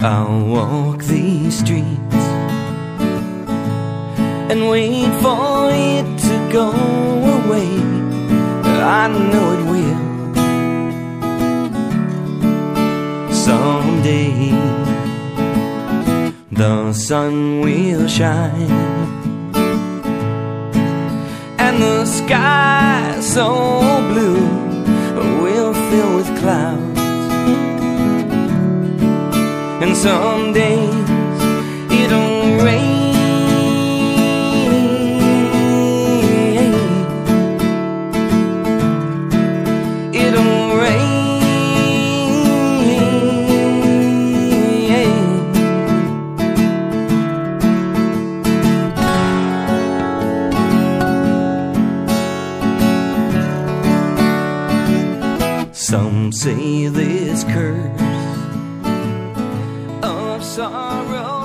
I'll walk these streets and wait for it to go away. I know it will someday. The sun will shine and the sky so blue will fill with clouds. And some days it'll rain. It'll rain. Some say this curse of sorrow